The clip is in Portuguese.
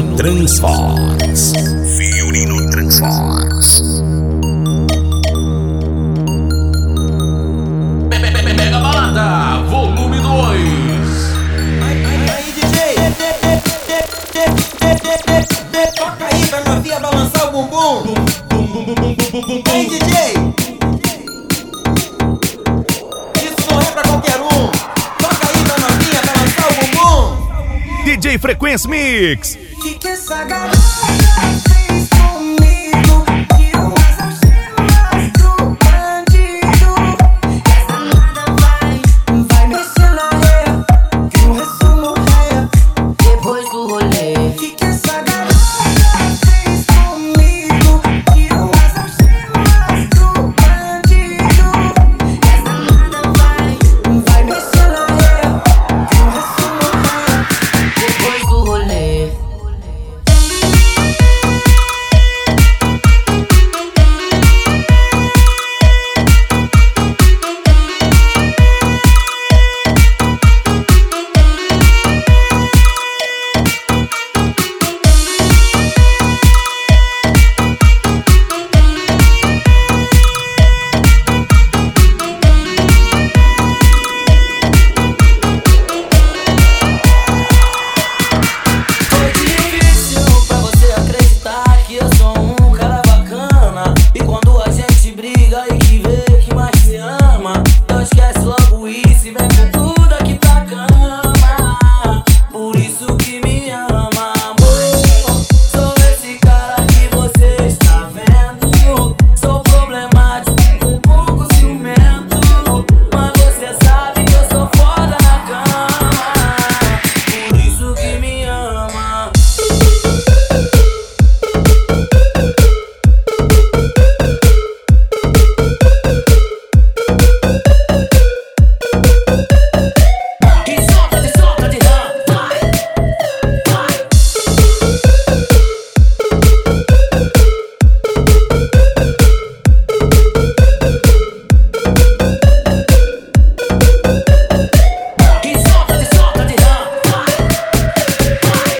Fiorino Transforms. Fiorino Transforms. Mega Balada, volume 2. Aí, DJ, toca aí pra novinha balançar o bumbum. Aí, DJ, isso não é pra qualquer um. Toca aí pra novinha balançar o bumbum. DJ Frequência Mix. Que essa garota